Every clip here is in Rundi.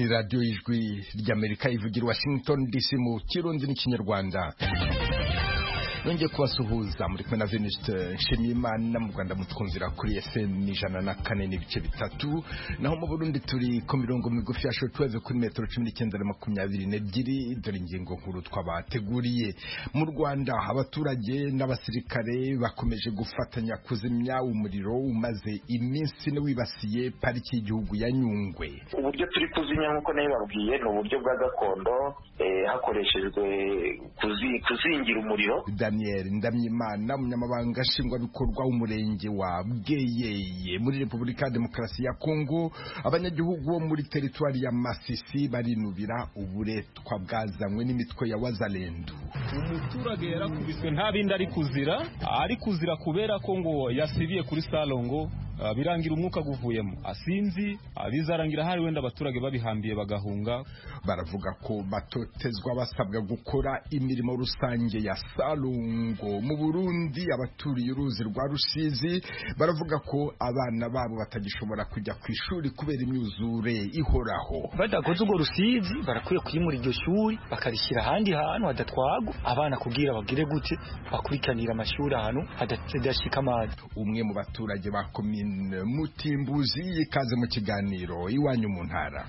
Radio Ijwi ry'Amerika ivugira Washington DC mu Kirundi n'Ikinyarwanda. Nongeye kubasuhuza muri kumwe na Venuste Nshimiyimana mu Rwanda mutwumvira kuri FM 104.3 naho mu Burundi turi ku mirongo migufi ya shortwave kuri metero 19.22 dore ingingo nkuru twabateguriye. Mu Rwanda abaturage n'abasirikare bakomeje gufatanya kuzimya umuriro umaze iminsi wibasiye pariki y'igihugu ya Nyungwe. Uburyo turi kuzimya nkuko nayo babwiye ni uburyo bwa gakondo hakoreshejwe kuzingira umuriro. Daniel Ndamyimana umunyamabanga nshingwabikorwa w'umurenge wa Bweyeye muri Repubulika ya Demokarasi ya Kongo, abanyagihugu bo muri teritwari ya Masisi barinubira uburetwa bwazanywe n'imitwe ya Wazalendo. Umuturage yarakubiswe nta bindi ari kuzira kubera ko ngo yasibiye kuri Salongo birangira umwuka guvuyemo asinzi abizarangira hari wenda abaturage babihambiye bagahunga. Baravuga ko batotezwa basabwa gukora imirimo rusange ya Salongo. Mu Burundi abaturiye uruzi rwa Rusizi baravuga ko abana babo batagishobora kujya ku ishuri kubera imyuzure ihoraho. Badakoze ubwo Rusizi barakwiye kwimura iryo shuri bakarishyira ahandi hantu hadatwagwa abana kugira bagire gute bakurikanira amashuri ahantu hadashika amazi. Umwe mu baturage ba komine Mutimbuzi ikaze mu kiganiro iwanyu mu ntara.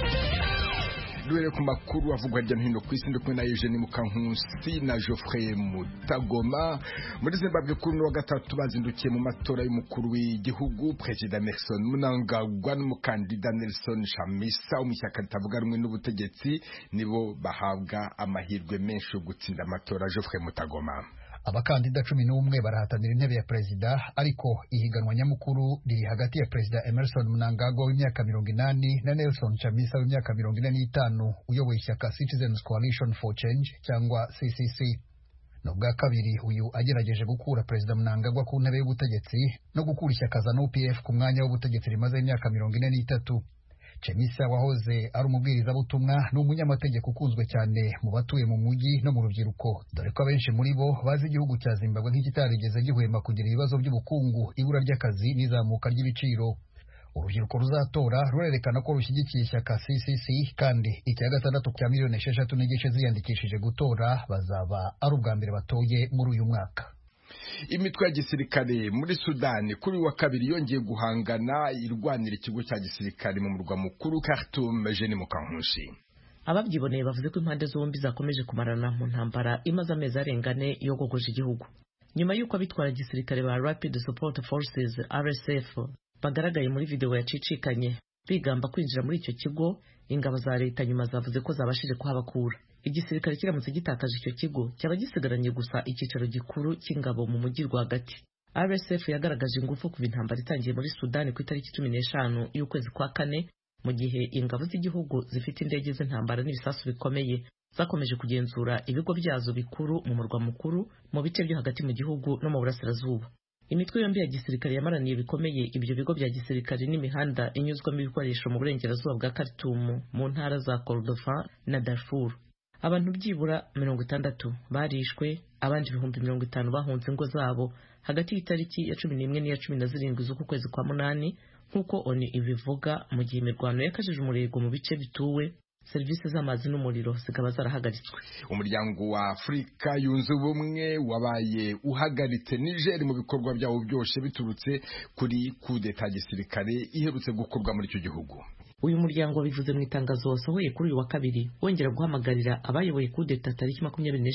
Duhere ku makuru avugwa hirya no hino ku isi ndetse na Eugene Mukankusi na Geoffrey Mutagoma. Muri Zimbabwe kuri wa gatatu bazindukiye mu matora y'umukuru w'igihugu. President Emmerson Mnangagwa n'umukandida Nelson Chamisa umushyaka ritavuga rumwe n'ubutegetsi nibo bahabwa amahirwe menshi yo gutsinda amatora. Geoffrey Mutagoma. Abakandida 11 barahatanira intebe ya perezida, ariko ihiganwa nyamukuru riri hagati ya President Emmerson Mnangagwa w'imyaka 80 na Nelson Chamisa w'imyaka 45 uyoboye ishyaka Citizens Coalition for Change cyangwa CCC. Nubwa kabiri uyu agerageje gukura President Mnangagwa ku ntebe y'ubutegetsi no gukura ishyaka za NUPF ku mwanya w'ubutegetsi rimaze imyaka 43. Chamisa wahoze ari umubwiriza butumwa n'umunyamategeko ukunzwe cyane mu batuye mu mujyi no mu rubyiruko, dore ko abenshi muri bo bazi igihugu cya Zimbabwe nk'ikitarigeze gihwema kugira ibibazo by'ubukungu, ibura ry'akazi n'izamuka ry'ibiciro. Urubyiruko ruzatora rurerekana ko rushyigikiye ishyaka CCC, kandi icya gatandatu cya miliyoni 6 n'igice ziyandikishije gutora bazaba ari ubwa mbere batoye muri uyu mwaka. Imitwe ya gisirikare muri Sudani kuri wa kabiri yongeye guhangana irwanira ikigo cya gisirikare mu murwa mukuru Khartoum. Eugene Mukankusi. Ababyiboneye bavuze ko impande zombi zakomeje kumarana mu ntambara imaze amezi arengane yo gogoje igihugu, nyuma y'uko abitwara gisirikare ba Rapid Support Forces RSF bagaragaye muri video yacicikanye bigamba kwinjira muri icyo kigo. Ingabo za leta nyuma zavuze ko zabashije kuhabakura. Igisirikare kiramutse gitakaje icyo kigo cyaba gisigaranye gusa icyicaro gikuru cy'ingabo mu mujyi rwagati. RSF yagaragaje ingufu kuva intambara itangiye muri Sudani ku itariki 15 y'ukwezi kwa kane, mu gihe ingabo z'igihugu zifite indege z'intambara n'ibisasu bikomeye zakomeje kugenzura ibigo byazo bikuru mu murwa mukuru, mu bice byo hagati mu gihugu no mu burasirazuba. Imitwe yombi ya gisirikare yamaraniye bikomeye ibyo bigo bya gisirikare n'imihanda inyuzwamo ibikoresho mu burengerazuba bwa Khartoum mu ntara za Kordofan na Darfur. Abantu byibura 60 barishwe, abandi 50 bahunze ingo zabo hagati y'itariki ya 11 n'iya 17 z'uku kwezi kwa munani, nk'uko ONU ibivuga, mu gihe imirwano yakajije umurego mu bice bituwe. Serivisi z'amazi n'umuriro zikaba zarahagaritswe. Umuryango wa Afrika yunze ubumwe wabaye uhagaritse Niger mu bikorwa byawo byose biturutse kuri kudeta gisirikare iherutse gukorwa muri icyo gihugu. Uyu muryango bivuze mu itangazo wasohoye kuri uyu wa kabiri, wongera guhamagarira abayoboye kudeta tariki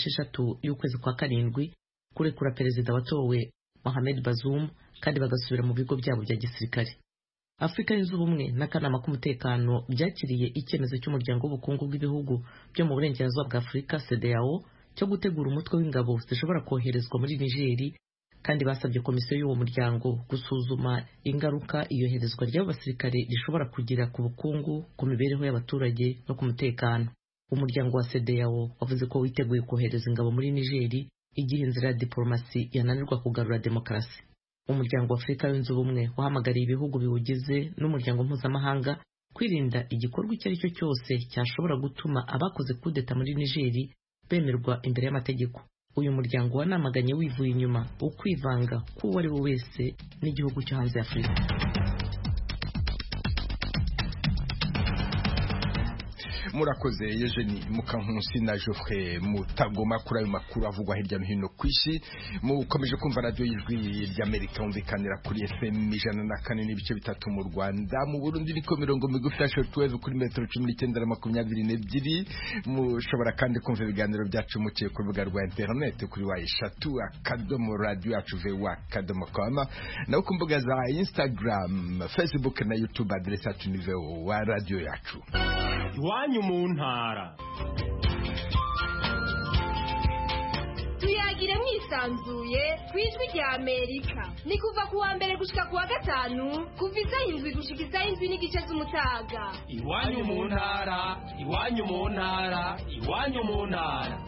26 y'ukwezi kwa karindwi kurekura perezida watowe Mohamed Bazoum kandi bagasubira mu bigo byabo bya gisirikare. Afrika yunze ubumwe n'akanama k'umutekano byakiriye icyemezo cy'umuryango w'ubukungu bw'ibihugu byo mu burengerazuba bwa Afrika CEDEAO cyo gutegura umutwe w'ingabo zishobora koherezwa muri Niger, kandi basabye komisiyo y'uwo muryango gusuzuma ingaruka iyoherezwa ry'abo basirikare rishobora kugira ku bukungu, ku mibereho y'abaturage no ku mutekano. Umuryango wa CEDEAO wavuze ko witeguye kohereza ingabo muri Niger igihe inzira ya diplomasi yananirwa kugarura demokarasi. Umuryango wa Afrika yunze ubumwe wahamagariye ibihugu biwugize n'umuryango mpuzamahanga kwirinda igikorwa icyo ari cyo cyose cyashobora gutuma abakoze kudeta muri Niger bemerwa imbere y'amategeko. Uyu muryango wanamaganye wivuye inyuma ukwivanga k'uwo ari we wese n'igihugu cyo hanze ya Afrika. murakoze Eugenie Mukankusi na Geoffrey Mutagoma kuri ayo makuru avugwa hirya no hino ku isi. Mukomeje kumva radio y'Ijwi ry'Amerika umvikanira kuri FM 104.3 mu Rwanda, mu Burundi niko mirongo migufi ya shortwave kuri metero 19 na 22. Mushobora kandi kumva ibiganiro byacu muciye ku rubuga rwa internet kuri wa3.radio.com na ku mbuga za Instagram, Facebook na YouTube adresse yacu ni wa radio yacu. Iwanyu mu ntara. Tuyagire mwisanzuye kwijwi rya Amerika. Ni kuva kuwa mbere gushika kuwa gatanu, kuva isaha 7 gushika isaha 7:30 z'umutaga. Iwanyu mu ntara, iwanyu mu ntara, iwanyu mu ntara.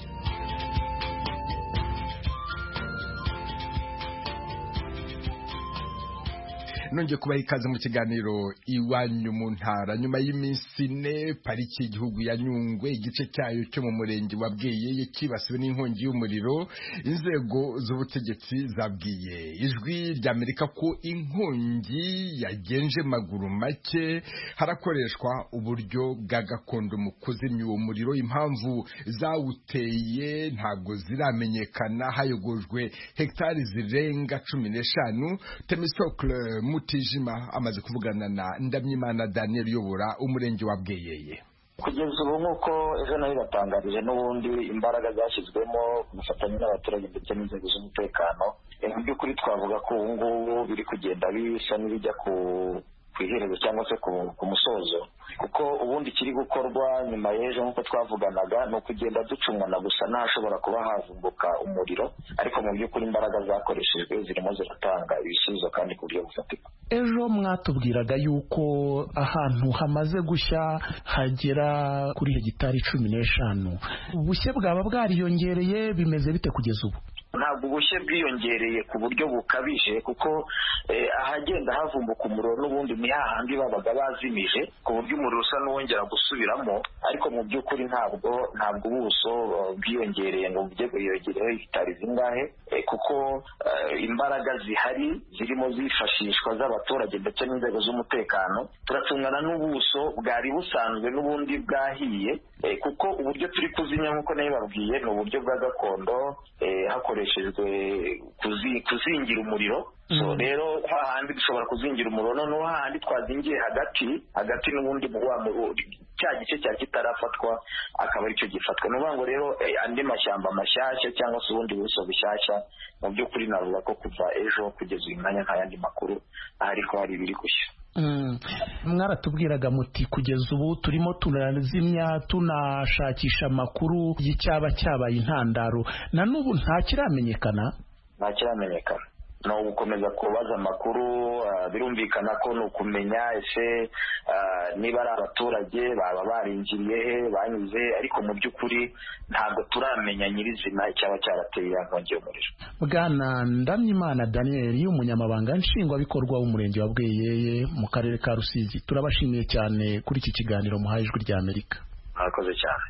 Nonge kubaha ikaze mu kiganiro Iwanyu mu ntara. Nyuma y'iminsi 4 pariki y'igihugu ya Nyungwe igice cyayo cyo mu murenge wa Bweyeye kibasiwe n'inkongi y'umuriro, inzego z'ubutegetsi zabwiye Ijwi ry'Amerika ko inkongi yagenje maguru make, harakoreshwa uburyo bwa gakondo mu kuzimya uwo muriro. Impamvu zawuteye ntabwo ziramenyekana, hayogojwe hektari zirenga 15. Temistokle Mutijima amaze kuvugana na Ndamyimana Daniel uyobora umurenge wa Bweyeye. Kugeza ubu nk'uko ejo nayo batangarije n'ubundi imbaraga zashyizwemo ku bufatanye n'abaturage ndetse n'inzego z'umutekano, mu by'ukuri twavuga ko ubu ngubu biri kugenda bisa n'ibijya ku iherezo cyangwa se ku musozo, kuko ubundi kiri gukorwa nyuma y'ejo nk'uko twavuganaga ni ukugenda ducumwana gusa ntashobora kuba havumbuka umuriro, ariko mu by'ukuri imbaraga zakoreshejwe zirimo ziratanga ibisubizo kandi ku buryo bufatika. Ejo mwatubwiraga yuko ahantu hamaze gushya hagera kuri hegitari 15. Ubushye bwaba bwariyongereye, bimeze bite kugeza ubu? Ntabwo ubushye bwiyongereye ku buryo bukabije, kuko ahagenda havumbuka umuriro n'ubundi ni hahandi babaga bazimije ku buryo umuriro usa n'uwongera gusubiramo, ariko mu by'ukuri ntabwo ubuso bwiyongereye ngo bujye bwiyongereho hegitari zingahe, kuko imbaraga zihari zirimo zifashishwa z'abaturage ndetse n'inzego z'umutekano. Turatungana n'ubuso bwari busanzwe n'ubundi bwahiye, kuko uburyo turi kuzimya nk'uko nayo babwiye ni uburyo bwa gakondo, hakoreshejwe kuzingira umuriro. So rero hahandi dushobora kuzingira umuriro, noneho hahandi twazingiye hagati n'ubundi cya gice cyari kitarafatwa akaba aricyo gifatwa. Ni ukuvuga ngo rero andi mashyamba mashyashya cyangwa se ubundi buso bushyashya, mu by'ukuri navuga ko kuva ejo kugeza uyu mwanya nta yandi makuru ariko hari ibiri gushya. Mwaratubwiraga muti kugeza ubu turimo turazimya tunashakisha amakuru y'icyaba cyabaye intandaro, na n'ubu nta kiramenyekana. No gukomeza kubaza amakuru, birumvikana ko no kumenya ese niba ari abaturage baba barinjiriye he banyuze, ariko mu by'ukuri ntabwo turamenya nyirizina icyaba cyarateye inkongi y'umuriro. Bwana Ndamyimana Daniel umunyamabanga nshingwabikorwa w'umurenge wa Bweyeye mu karere ka Rusizi, turabashimiye cyane kuri iki kiganiro muhaye Ijwi ry'Amerika. Murakoze cyane.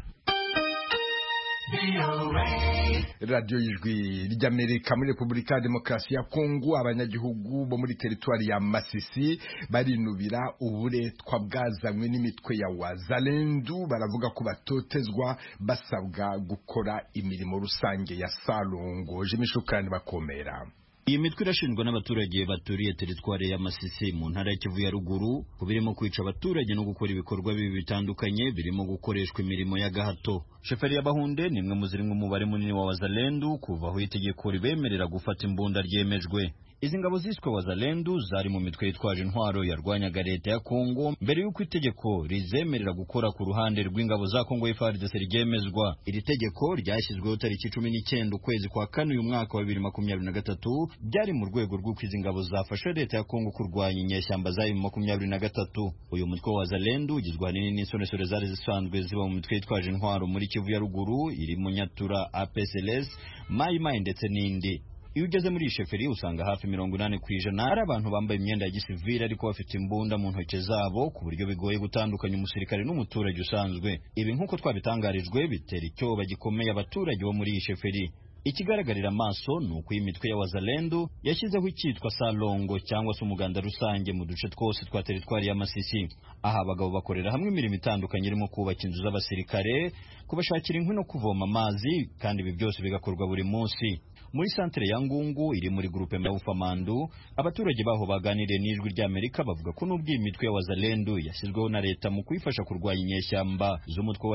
Radio y'Ijwi ry'Amerika. Muri Repubulika ya Demokarasi ya Kongo, abanyagihugu bo muri teritwari ya Masisi barinubira uburetwa bwazanywe n'imitwe ya Wazalendo. Baravuga ko batotezwa basabwa gukora imirimo rusange ya Salongo. Jimishukani bakomera. Iyi mitwe irashinjwa n'abaturage baturiye teritwari ya Masisi mu ntara ya Kivu ya ruguru, kubirimo kwica abaturage no gukora ibikorwa bibi bitandukanye birimo gukoreshwa imirimo ya gahato. Sheferi ya Bahunde nimwe muzirimwe umubare munini wa Wazalendo kuva aho itegeko ribemerera gufata imbunda ryemejwe. Izi ngabo ziswe Wazalendo zari mu mitwe yitwaje intwaro yarwanyaga leta ya Kongo mbere y'uko itegeko rizemerera gukora ku ruhande rw'ingabo za Kongo FARDC ryemezwa. Iri tegeko ryashyizweho tariki 19 ukwezi kwa kane uyu mwaka wa 2023, byari mu rwego rw'uko izi ngabo zafasha leta ya Kongo kurwanya inyeshyamba za M23. Uyu mutwe wa Wazalendo ugizwe ahanini n'insoresore zari zisanzwe ziba mu mitwe yitwaje intwaro muri Kivu ya ruguru, iri mu Nyatura, APCLS, Mai Mai ndetse n'indi. Iyo ugeze muri sheferi usanga hafi 80% ari abantu bambaye imyenda ya gisivili ariko bafite imbunda mu ntoke zabo, ku buryo bigoye gutandukanya umusirikare n'umuturage usanzwe. Ibi nk'uko twabitangarijwe bitera icyoba gikomeye abaturage bo muri sheferi. Ikigaragarira amaso ni uko imitwe ya Wazalendo yashyizeho icyitwa Salongo cyangwa se umuganda rusange mu duce twose twa teritwari ya Masisi. Aha abagabo bakorera hamwe imirimo itandukanye irimo kubaka inzu z'abasirikare, kubashakira inkwi no kuvoma amazi, kandi ibi byose bigakorwa buri munsi. Muri santere ya Ngungu iri muri grupe Maufamandu, abaturage baho baganiriye n'Ijwi ry'Amerika bavuga ko nubwo imitwe ya Wazalendo yashyizweho na leta mu kwifasha kurwanya inyeshyamba z'umutwe wa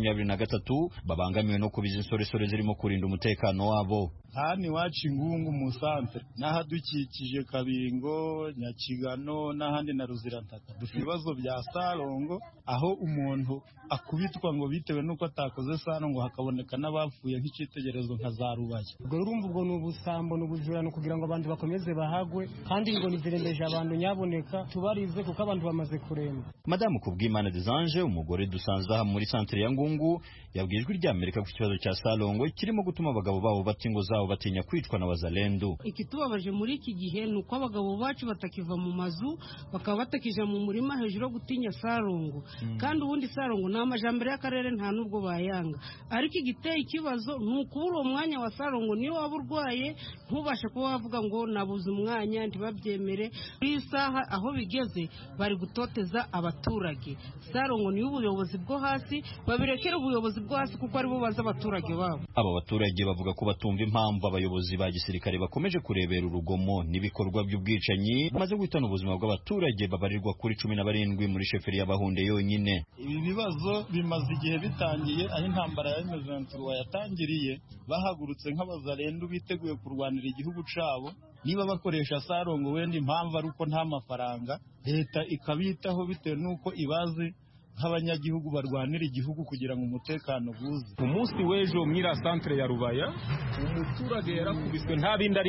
M23, babangamiwe no kubiza insoresore zirimo kurinda umutekano wabo. Hano iwacu Ngungu mu santere n'ahadukikije Kabingo, Nyakigano n'ahandi na Ruzirantaka, dufite ibibazo bya Salongo aho umuntu akubitwa ngo bitewe nuko atakoze Salongo hakaboneka n'abapfuye nk'icitegerezo nka za Rubaya. Ubwo ni ubusambo n'ubujurano kugira ngo abantu bakomeze bahagwe, kandi ngo nizirembeje abantu nyaboneka tubarize kuko abantu bamaze kuremba. Madamu Kubwimana Desange, umugore dusanze aha muri santere ya Ngungu, yabwiye Ijwi ry'Amerika ku kibazo cya Salongo kirimo gutuma abagabo babo batingo zabo batinya kwicwa na Wazalendo. Ikitubabaje muri iki gihe ni uko abagabo bacu batakiva mu mazu bakaba batakija mu murima hejuru yo gutinya Salongo, kandi ubundi Salongo ni amajambere y'akarere nta nubwo bayanga, ariko igiteye ikibazo ni ukubura uwo mwanya wa Salongo. Niyo waba urwaye ntubashe kuba wavuga ngo nabuze umwanya, ntibabyemere. Kuri isaha aho bigeze bari gutoteza abaturage. Salongo niyo ubuyobozi bwo hasi, babirekera ubuyobozi bwo hasi kuko ari bo baza abaturage babo. Aba baturage bavuga ko batumva impamvu abayobozi ba gisirikare bakomeje kurebera urugomo n'ibikorwa by'ubwicanyi bamaze guhitana ubuzima bw'abaturage babarirwa kuri 17 muri sheferi y'Abahunde yonyine. Ibi bibazo bimaze igihe bitangiye, aho intambara ya M23 yatangiriye, bahagurutse nk'Abazalendo biteguye kurwanira igihugu cabo. Niba bakoresha Salongo wenda impamvu ari uko nta mafaranga, leta ikabitaho bitewe nuko ibazi nk'abanyagihugu barwanira igihugu kugira ngo umutekano guze. Umunsi w'ejo mwira santere ya Rubaya, umuturage yarakubiswe nta bindi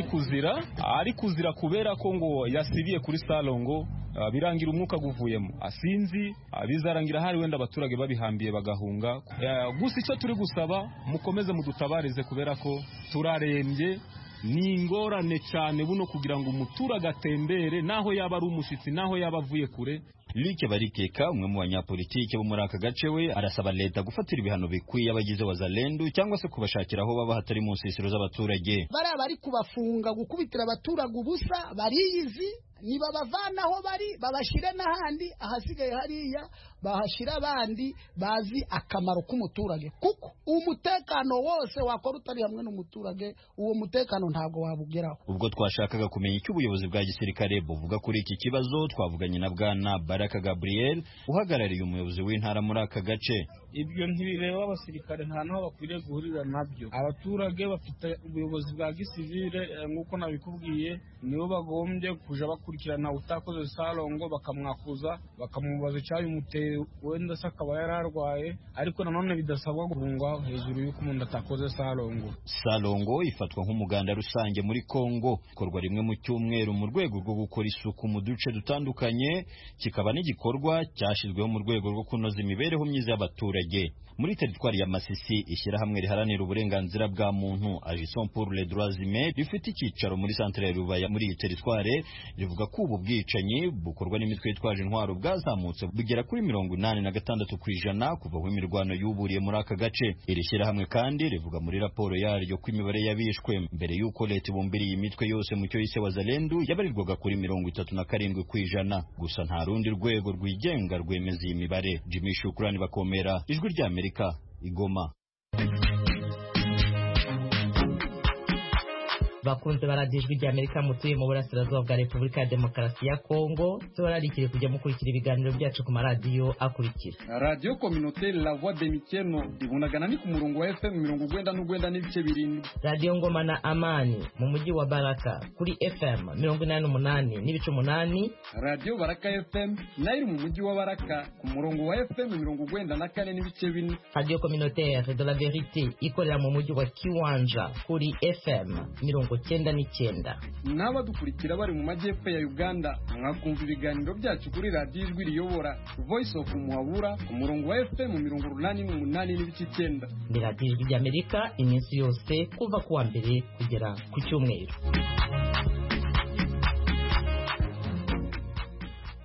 ari kuzira kubera ko ngo yasibiye kuri Salongo, birangira umwuka guvuyemo. Asinzi bizarangira hari wenda abaturage babihambiye bagahunga. Gusa icyo turi gusaba, mukomeze mudutabarize kubera ko turarembye. Ni ingorane cyane buno kugira ngo umuturage atembere naho yaba ari umushitsi, naho yaba avuye kure. Luke Barikeka, umwe mu banyapolitike bo muri aka gace, we arasaba leta gufatira ibihano bikwiye abagize Wazalendo cyangwa se kubashakira aho baba hatari mu nsisiro z'abaturage. Bari kubafunga gukubitira abaturage ubusa, bariyizi niba bavanaho bari babashire n'ahandi, ahasigaye hariya bahashira abandi bazi akamaro k'umuturage, kuko umutekano wose wakora utari hamwe n'umuturage, uwo mutekano ntago wabugeraho. Ubwo twashakaga kumenya icyo ubuyobozi bwa gisirikare buvuga kuri iki kibazo, twavuganye na Bwana Baraka Gabriel, uhagarariye umuyobozi w'intara muri aka gace. Ibyo ntibireba abasirikare, nta naho bakwiriye guhurira nabyo. Abaturage bafite ubuyobozi bwa gisivile, nk'uko nabikubwiye, nibo bagombye kuja bakurikirana utakoze Salongo, bakamwakuza bakamubaza icyabimuteye, wenda se akaba yararwaye, ariko nanone bidasabwa guhungwa hejuru y'uko umuntu atakoze Salongo. Salongo ifatwa nk'umuganda rusange muri Kongo, ikorwa rimwe mu cyumweru mu rwego rwo gukora isuku mu duce dutandukanye, kikaba n'igikorwa cyashyizweho mu rwego rwo kunoza imibereho myiza y'abaturage. Muri teritwari ya Masisi, ishyirahamwe riharanira uburenganzira bwa muntu Agissons pour les droits humains rifite icyicaro muri santere ya Rubaya muri iyi teritwari, rivuga ko ubu bwicanyi bukorwa n'imitwe yitwaje intwaro bwazamutse bugera kuri 86% kuva aho imirwano yuburiye muri aka gace. Iri shyirahamwe kandi rivuga muri raporo yaryo ko imibare y'abishwe mbere y'uko leta ibumbiriye imitwe yose mu cyo yise Wazalendo yabarirwaga kuri 37%, gusa nta rundi rwego rwigenga rwemeza iyi mibare. Jimmy Shukrani Bakomera, Ijwi ry'Amerika, Igoma. Bakunze baradiyo Ijwi ry'Amerika mutuye mu burasirazuba bwa Repubulika ya Demokarasi ya Kongo, tubararikire kujya mukurikira ibiganiro byacu ku maradiyo akurikira: Radio Communautaire La Voix de Mikeno ibunagana ni ku murongo wa FM 99 n'ibice 7, Radio Ngoma na Amani mu mujyi wa Baraka kuri FM 88 n'ibice 8, Radio Baraka FM nayo mu mujyi wa Baraka ku murongo wa FM 94 n'ibice 4, Radio Communautaire de la Vérité ikorera mu mujyi wa Kiwanja kuri FM 99. N'abadukurikira bari mu majyepfo ya Uganda mwakumva ibiganiro byacu kuri Radio Ijwi riyobora Voice of Muhabura ku murongo wa FM 88 n'ibice 9. Ni Radio Ijwi ry'Amerika iminsi yose kuva kuwa mbere kugera ku cyumweru.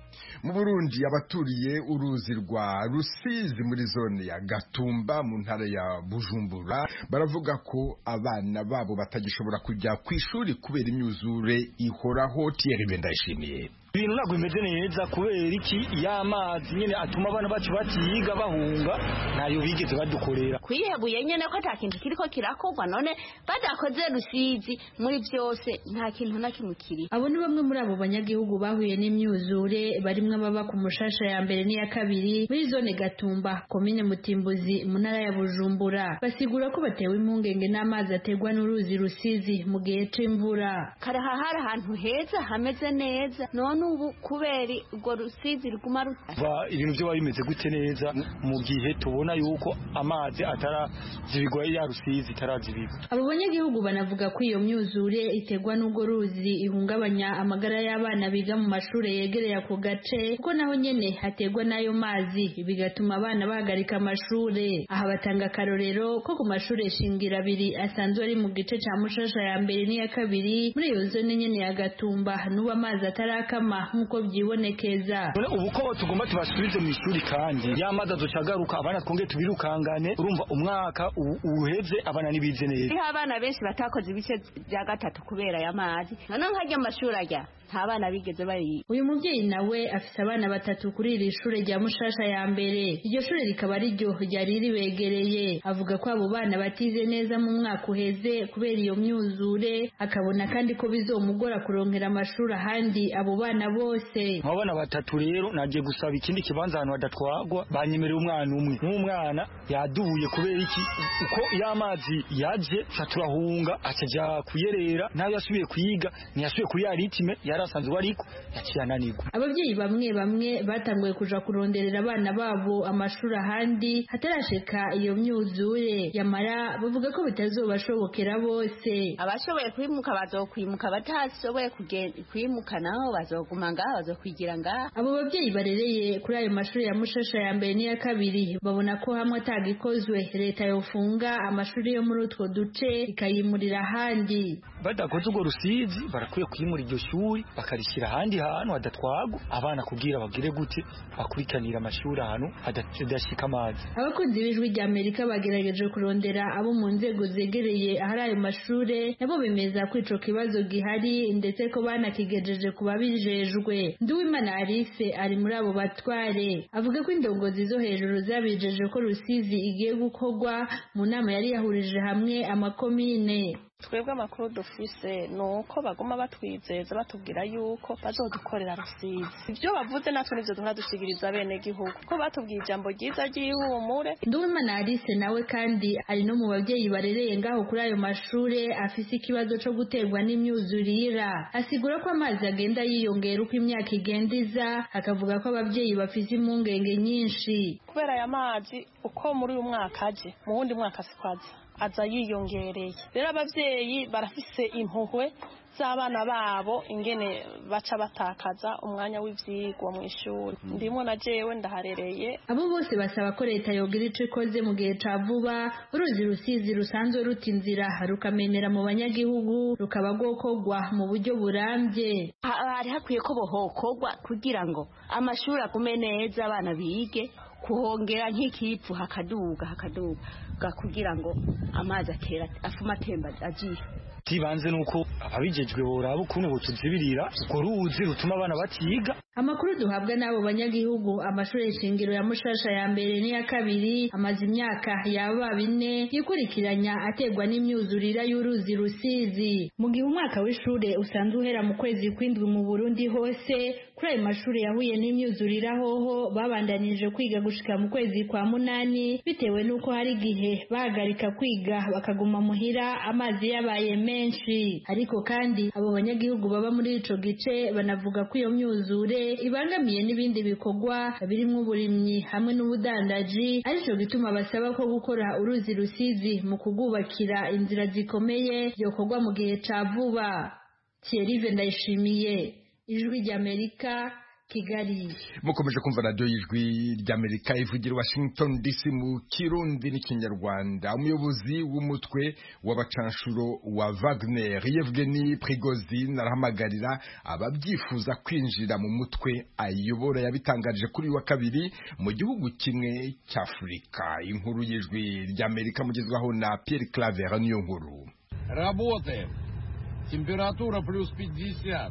mu Burundi abaturiye uruzi rwa Rusizi muri zone ya Gatumba mu ntara ya Bujumbura baravuga ko abana babo batagishobora kujya ku ishuri kubera imyuzure ihoraho. Thierry Bendayishimiye. Ibintu ntabwo bimeze neza kubera iki y'amazi nyene atuma abana bacu batiyiga bahunga nayo bigeze badukorera kwihebuye nyene ko atakintu kiriko kirakorwa none badakoze Rusizi muri byose nta kintu na kimwe kiri. Abo ni bamwe muri abo banyagihugu bahuye n'imyuzure barimwe baba ku Mushasha ya mbere n'iya kabiri muri zone Gatumba komine Mutimbuzi mu ntara ya Bujumbura basigura ko batewe impungenge n'amazi ategwa n'uruzi Rusizi mu gihe c'imvura. Karahahara ahantu heza hameze neza none ubu kubera ubwo Rusizi riguma ibintu byo bimeze gute neza mu gihe tubona yuko amazi atarazibigwa ya Rusizi tarazibigwa. Abo banyagihugu banavuga ko iyo myuzure itegwa n'ubwo ruzi ihungabanya amagara y'abana biga mu mashuri yegereye ako gace kuko naho nyene hategwa n'ayo mazi bigatuma abana bahagarika amashuri. Aha batanga karorero ko ku mashuri shingira abiri asanzwe ari mu gice ca Mushasha ya mbere n'iya kabiri muri iyo zone nyene ya Gatumba n'ubu amazi atarakama nkuko byibonekeza. Ubu ko tugomba tubasubize mu ishuri kandi yamaze azocagaruka abana twongeye tubirukangane urumva umwaka uheze abana nibize neza. Iyo abana benshi batakoze ibice bya gatatu kubera ya mazi none nkajya amashuri ajya nta bana bigeze bari. Uyu mubyeyi nawe afise abana batatu kuri iri shure rya Mushasha ya mbere. Iryo shure rikaba ari ryo ryari ribegereye. Avuga ko abo bana batize neza mu mwaka uheze kubera iyo myuzure akabona kandi ko bizomugora kuronkera amashuri ahandi abo bana bose. Abana batatu rero nagiye gusaba ikindi kibanza ahantu badatwagwa banyemereye umwana umwe n'umwana yadubuye kubera iki uko y'amazi yaje saturahunga akaja kuyerera nayo yasubiye kuyiga ntiyasubiye kuri ya ritime yarasanzwe ariko yaciyananirwa. Ababyeyi bamwe batanguye kuja kuronderera abana babo amashuri ahandi hatarashika iyo myuzure yamara bavuga ko bitazobashobokera bose. Abashoboye kwimuka bazokwimuka batashoboye kwimuka naho bazoguma ngaho bazokwigira ngaho. Abo babyeyi barereye kuri ayo mashuri ya Mushasha ya mbere n'iya kabiri babona ko hamwe atagikozwe leta yofunga amashuri yo muri utwo duce ikayimurira ahandi. Badakoze ubwo Rusizi barakwiye kwimura iryo shuri bakarishyira ahandi hantu hadatwagwa abana kugira bagire gute bakurikanira amashuri ahantu hadashika amazi. Abakunzi b'Ijwi rya Amerika bagerageje kurondera abo mu nzego zegereye ahari ayo mashuri nabo bemeza ko ico kibazo gihari ndetse ko banakigejeje kuba bijejwe. Nduwimana Alice ari muri abo batware avuga ko indongozi zo hejuru zabijeje ko Rusizi igiye gukorwa mu nama yari yahurije hamwe amakomine. Twebwe amakuru dufise nuko bagoma batwizeza batubwira yuko bazodukorera Rusizi. Ibyo bavuze natwe nivyo dushigiriza bene gihugu ko batubwiye ijambo ryiza ry'ihumure. Nduwimana Alice nawe kandi ari no mu babyeyi barereye ngaho kuri ayo mashure afise ikibazo cyo guterwa n'imyuzurira. Asigura ko amazi agenda yiyongera uko imyaka igenda iza akavuga ko ababyeyi bafise impungenge nyinshi. Kubera aya mazi uko muri uyu mwaka aje mu wundi mwaka sikwaza aza yiyongereye. Rero abavyeyi barafise impuhwe z'abana babo ingene baca batakaza umwanya w'ivyigwa mu ishuri. Ndimo na jewe ndaharereye. Abo bose basaba ko leta yogira ico ikoze mu gihe ca vuba uruzi Rusizi rusanzwe ruta inzira rukamenera mu banyagihugu rukaba rwokorwa mu buryo burambye. Hari hakwiye ko bohokorwa kugira ngo amashuri agume neza abana bige kuhongera nk'ikipfu hakaduga kugira ngo amazi afuma atemba agiye. Tibanze nuko ababijejwe boraba ukuntu butuzibirira uko ruzi rutuma abana batiga. Amakuru duhabwa n'abo banyagihugu amashuri shingiro ya Mushasha ya mbere n'iya kabiri amaze imyaka yaba 4 yikurikiranya ategwa n'imyuzurira y'uruzi Rusizi. Mu gihe umwaka w'ishure usanzwe uhera mu kwezi kw'indwi mu Burundi hose kuri ayo mashuri yahuye n'imyuzurira hoho babandanije kwiga gushika mu kwezi kwa munani bitewe nuko hari igihe bahagarika kwiga bakaguma muhira amazi yabaye menshi. Ariko kandi abo banyagihugu baba muri ico gice banavuga ko iyo myuzure ibangamiye n'ibindi bikorwa birimo uburimyi hamwe n'ubudandaji arico gituma basaba ko gukora uruzi Rusizi mu kugubakira inzira zikomeye yokorwa mu gihe ca vuba. Thierry Bendayishimiye, Ijwi rya Amerika, Kigali. Mukomeje kumva radio y'ijwi ry'Amerika ivugira Washington DC mu Kirundi n'ikinyarwanda. Umuyobozi w'umutwe w'abacanshuro wa Wagner Yevgeny Prigozhin arahamagarira ababyifuza kwinjira mu mutwe ayobora yabitangaje kuri wa kabiri mu gihugu kimwe cy'Afrika. Inkuru y'ijwi ry'Amerika mugezwaho na Pierre Claver niyo nkuru. Работаем. Температура плюс 50.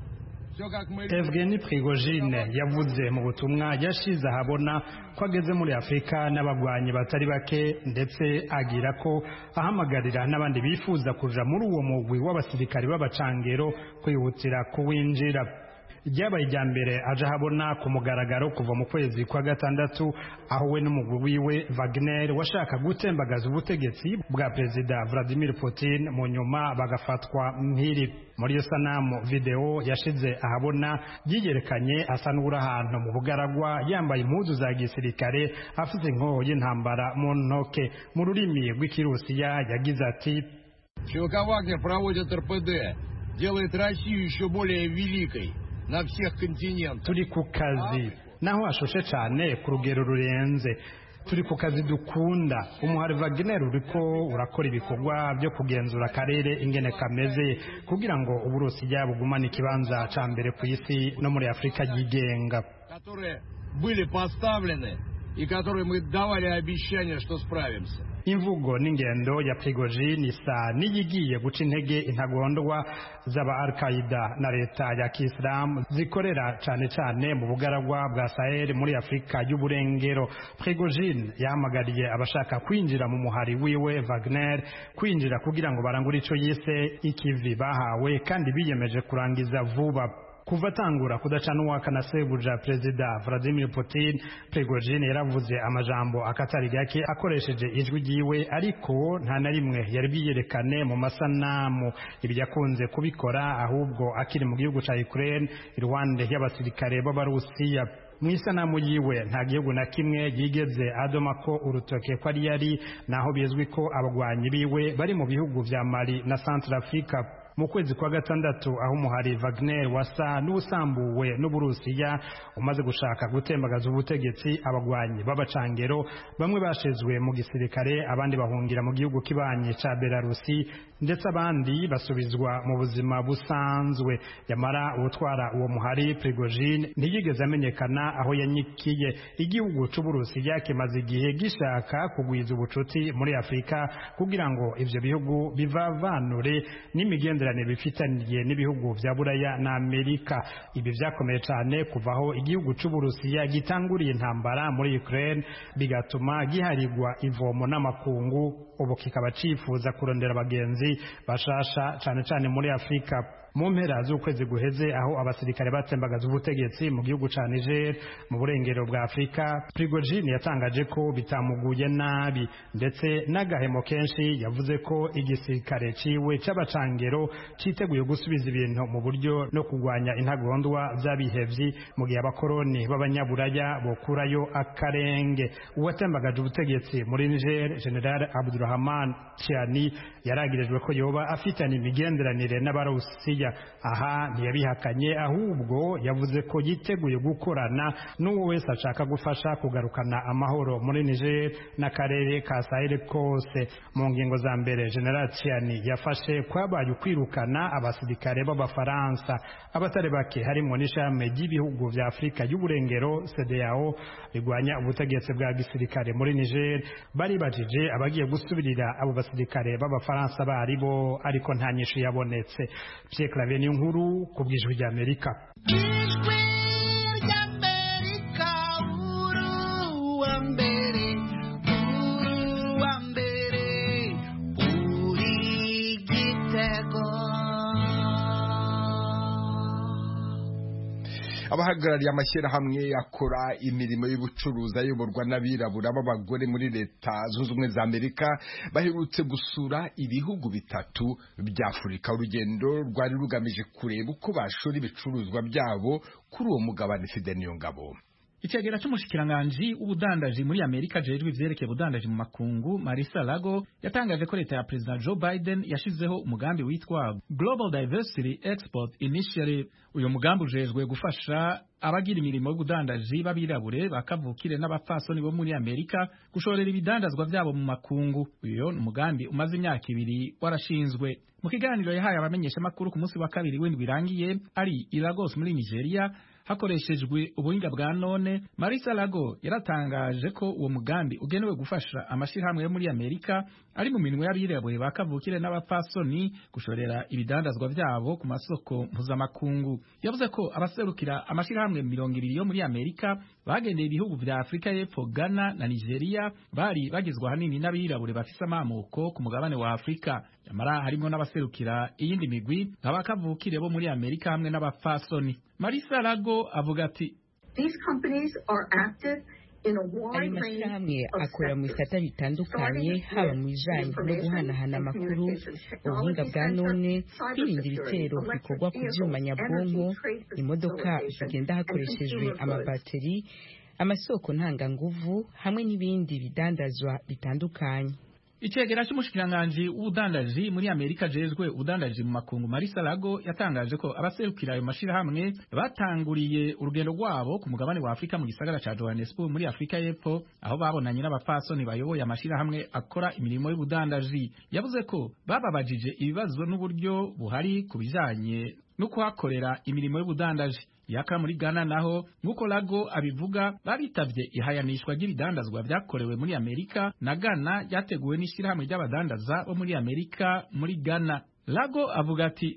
Yevgeny Prigozhin yavuze mu butumwa yashize ahabona ko ageze muri Afrika n'abagwanyi batari bake, ndetse agira ko ahamagarira n'abandi bifuza kuja muri uwo mugwi w'abasirikari b'abacangero kwihutira kuwinjira. Ryabaye irya mbere aje ahabona ku mugaragaro kuva mu kwezi kwa gatandatu, aho we n'umugwi wiwe Wagner washaka gutembagaza ubutegetsi bwa Perezida Vladimir Putin mu nyuma bagafatwa mpiri. Muri iyo sanamu video yashize ahabona yiyerekanye asa n'uri ahantu mu bugaragwa yambaye impuzu za gisirikare afite inkoho y'intambara mu ntoke. Mu rurimi rw'ikirusiya yagize ati ЧВК Вагнер проводит РПД, делает Россию еще более великой на всех континентах. Turi ku kazi naho ashoshe cyane ku rugero rurenze. Turi ku kazi dukunda. Umuhari Wagner uriko urakora ibikorwa byo kugenzura akarere ingene kameze kugira ngo Uburusiya bugumane ikibanza ca mbere ku isi no muri Afrika yigenga. Которые были поставлены и которые мы давали обещание, что справимся. Imvugo n'ingendo ya Prigozhin isa niyigiye guca intege intagondwa z'aba Al-Qaeda na leta ya Kiislamu zikorera cyane cyane mu bugaragwa bwa Sahel muri Afrika y'uburengero. Prigozhin yahamagariye abashaka kwinjira mu muhari wiwe Wagner kwinjira kugira ngo barangure ico yise ikivi bahawe kandi biyemeje kurangiza vuba. Kuva tangura kudacana uwaka na sebuja Perezida Vladimir Putin, Prigozhin yaravuze amajambo akatari gake akoresheje ijwi ryiwe, ariko nta na rimwe yari bwiyerekane mu masanamu. Ibi yakunze kubikora ahubwo akiri mu gihugu ca Ukraine iruhande y'abasirikare b'Abarusiya. Mu isanamu yiwe nta gihugu na kimwe yigeze adoma ko urutoke ko yari naho bizwi ko abagwanyi biwe bari mu bihugu vya Mali na Centrafrica. Mu kwezi kwa gatandatu aho umuhari Wagner wasa n'usambuwe n'Uburusiya umaze gushaka gutembagaza ubutegetsi, abagwanyi b'abacangero bamwe bashizwe mu gisirikare, abandi bahungira mu gihugu kibanye ca Belarusi, ndetse abandi basubizwa mu buzima busanzwe. Yamara utwara uwo muhari Prigozhin ntiyigeze amenyekana aho yanyikiye. Igihugu c'Uburusiya kimaze igihe gishaka kugwiza ubucuti muri Afrika kugira ngo ivyo bihugu bivavanure n'imigenderanire bifitaniye n'ibihugu vya Buraya na Amerika. Ibi vyakomeye cyane kuvaho igihugu c'Uburusiya gitanguriye intambara muri Ukraine, bigatuma giharigwa ivomo n'amakungu. Ubu kikaba cifuza kurondera abagenzi bashasha cyane cyane muri Afrika. Mu mpera z'ukwezi guheze aho abasirikare batembagaza ubutegetsi mu gihugu ca Niger mu burengero bwa Afrika, Prigozhin yatangaje ko bitamuguye nabi, ndetse n'agahemo kenshi yavuze ko igisirikare ciwe c'abacangero citeguye gusubiza ibintu mu buryo no kugwanya intagondwa z'abihevyi mu gihe abakoroni b'abanyaburaya bokurayo akarenge. Uwatembagaje ubutegetsi muri Niger, General Abdurrahman Chiani, yaragirijwe ko yoba afitanye imigenderanire n'Abarusiya. Aha ntiyabihakanye, ahubwo yavuze ko yiteguye gukorana n'uwo wese ashaka gufasha kugarukana amahoro muri Niger n'akarere ka Sahel kose. Mu ngingo za mbere, General Chiani yafashe kwabaye ukwirukana abasirikare b'Abafaransa abatari bake harimo n'ishame ry'ibihugu vya Afrika y'uburengero CEDEAO bigwanya ubutegetsi bwa gisirikare muri Niger. Bari bajije abagiye gusubirira abo basirikare b'Abafaransa baribo, ariko nta nyishu yabonetse. Clave ni nkuru ku bw'ijwi ry'Amerika. Abahagarariye amashyirahamwe akora imirimo y'ubucuruzi ayoborwa n'abirabura b'abagore muri Leta Zunze Ubumwe za Amerika baherutse gusura ibihugu bitatu bya Afurika. Urugendo rwari rugamije kureba uko bashora ibicuruzwa byabo kuri uwo mugabane. Fidel Niyongabo. Icegera c'umushikiranganji w'ubudandaji muri Amerika jejwe ivyerekeye ubudandaji mu makungu Marissa Lago yatangaje ko leta ya President Joe Biden yashizeho umugambi witwa Global Diversity Export Initiative. Uyo mugambi ujejwe gufasha abagira imirimo y'ubudandaji b'abirabure bakavukire n'abapfasoni bo muri Amerika gushorera ibidandazwa vyabo mu makungu. Uyo ni umugambi umaze imyaka 2 warashinzwe. Mu kiganiro yahaye abamenyesha makuru ku munsi wa kabiri w'indwi birangiye ari i Lagos muri Nigeria hakoreshejwe ubuhinga bwa none, Marisa Lago yaratangaje ko uwo mugambi ugenewe gufasha amashirahamwe yo muri Amerika ari mu minwe y'abirabure bakavukire n'abapfasoni gushorera ibidandazwa vyabo ku masoko mpuzamakungu. Yavuze ko abaserukira amashirahamwe 200 yo muri Amerika bagendeye ibihugu vya Afrika y'Epfo, Ghana na Nigeria bari bagizwe hanini n'abirabure bafise amamuko ku mugabane wa Afrika. Yamara harimo n'abaserukira iyindi migwi nk'abakavukire bo muri Amerika hamwe n'abapfasoni. Marisa Lago avuga ati ayo mashyirahamwe akora mu bisata bitandukanye, haba mu bijanye no guhanahana amakuru, ubuhinga bwa none, kwirinda ibitero bikorwa ku vyuma nyabwonko, imodoka zigenda hakoreshejwe amabateri, amasoko ntanganguvu hamwe n'ibindi bidandazwa bitandukanye. Icegera cy'umushikiranganji w'ubudandaji muri Amerika jejwe ubudandaji mu makungu Marisa Lago yatangaje ko abaserukira ayo mashirahamwe batanguriye urugendo rwabo ku mugabane wa Afrika mu gisagara ca Johannesburg muri Afrika y'Epfo, aho babonanye n'abapfasoni bayoboye amashirahamwe akora imirimo y'ubudandaji. Yavuze ko bababajije ibibazo n'uburyo buhari ku bijanye no kuhakorera imirimo y'ubudandaji. Yaka muri Ghana naho nkuko Lago abivuga babitavye ihayanishwa ry'ibidandazwa vyakorewe muri Amerika na Ghana yateguwe n'ishirahamwe ry'abadandaza bo muri Amerika muri Ghana. Lago avuga ati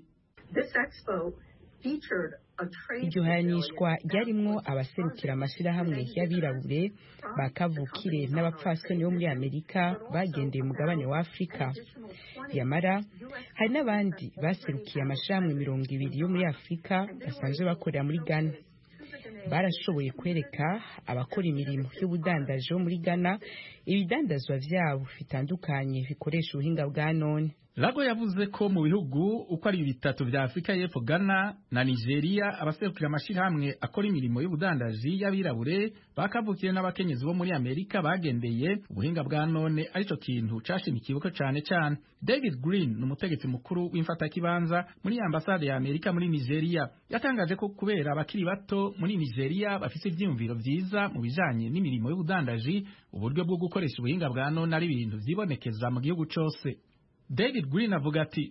iryo hayanishwa ryarimwo abaserukira amashirahamwe y'abirabure bakavukire n'abapfasoni bo muri Amerika bagendeye umugabane wa Afrika. Yamara hari n'abandi baserukiye amashirahamwe 200 yo muri Afrika basanzwe bakorera muri Ghana. Barashoboye kwereka abakora imirimo y'ubudandaji bo muri Ghana ibidandazwa vyabo bitandukanye bikoresha ubuhinga bwa none. Lago yavuze ko mu bihugu uko ari 3 vya Afrika y'Epfo, Ghana na Nigeria, abaserukira amashirahamwe akora imirimo y'ubudandaji y'abirabure bakavukire n'abakenyezi bo muri Amerika bagendeye ubuhinga bwa none arico kintu cashimikiwe ko cane. David Green n'umutegetsi mukuru w'imfatakibanza muri ambasade ya Amerika muri Nigeria yatangaje ko kubera abakiri bato muri Nigeria bafise ivyumviro vyiza mu bijanye n'imirimo y'ubudandaji, uburyo bwo gukoresha ubuhinga bwa none ari ibintu vyibonekeza mu gihugu cose. David Green avuga ati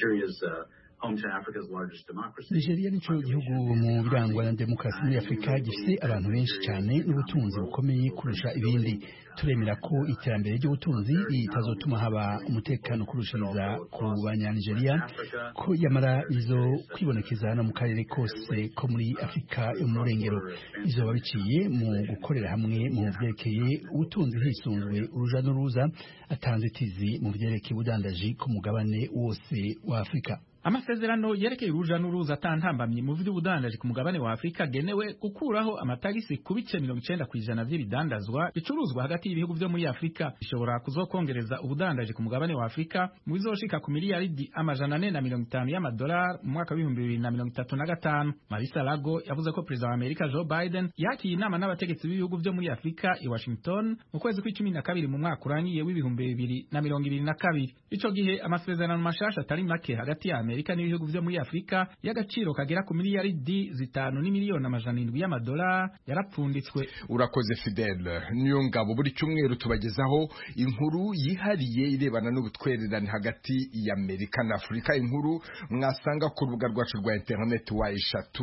Nigeria nico gihugu mu birangwa na demokarasi muri Afrika gifise abantu benshi cyane n'ubutunzi bukomeye kurusha ibindi. Turemera ko iterambere ry'ubutunzi ritazotuma haba umutekano kurushiriza ku banya-Nigeria, ko yamara izo kwibonekeza no mu karere kose ko muri Afrika yo mu Burengero. Izoba biciye mu gukorera hamwe mu vyerekeye ubutunzi hisunzwe uruja n'uruza atanzitizi mu vyerekeye ubudandaji ku mugabane wose wa Afrika. Amasezerano yerekeye uruja n'uruza atantambamye mu vy'ubudandaji ku mugabane wa Afrika genewe gukuraho amatagisi ku bice 90% vy'ibidandazwa bicuruzwa hagati y'ibihugu vyo muri Afrika, bishobora kuzokongereza ubudandaji ku mugabane wa Afrika mu bizoshika ku miliyaridi $450 y'amadolari mu mwaka wa 2035. Marisa Lago yavuze ko Perezida wa Amerika Joe Biden yakiye inama n'abategetsi b'ibihugu vyo muri Afrika i Washington mu kwezi kwa 12 mu mwaka urangiye w'2022. Ico gihe amasezerano mashasha atari make hagati ya Amerika n'ibihugu vyo muri Afrika y'agaciro kagera ku miliyaridi 5.7 y'amadolari yarapfunditswe. Urakoze Fidel niyo ngabo. Buri cyumweru tubagezaho inkuru yihariye irebana n'ubutwererane hagati ya Amerika na Afrika. Inkuru mwasanga ku rubuga rwacu rwa internet wa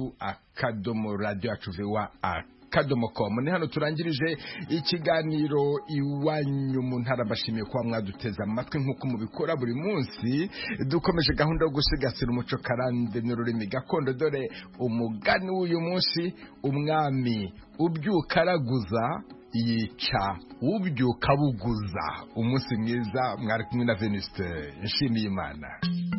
eshatu@radio.com. Ni hano turangirije ikiganiro iwanyu mu ntara. Bashimiye kuba mwaduteza amatwi nk'uko mubikora buri munsi. Dukomeje gahunda yo gusigasira umuco karande n'ururimi gakondo. Dore umugani w'uyu munsi: umwami ubyuka araguza yica ubyuka buguza. Umunsi mwiza. Mwari kumwe na Venuste Nshimiyimana.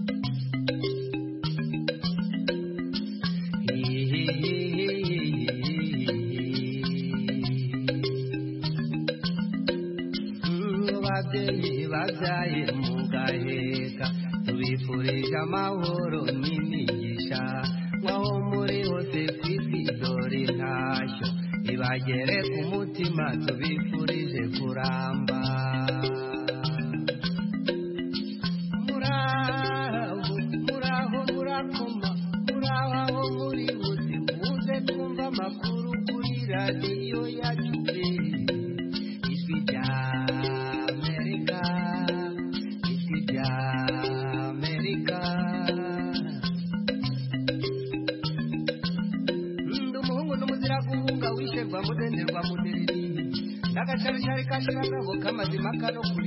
Babyaye mugaheka tubifurije amahoro n'imigisha, mwaho muri hose kw'isi dore ntashyo ibagere ku mutima, tubifurije kuramba. Muraho murakoma, muraho muri bose muze twumva amakuru. mudenderwa mudereri ndakasharishari kashira ngabo kamazima kano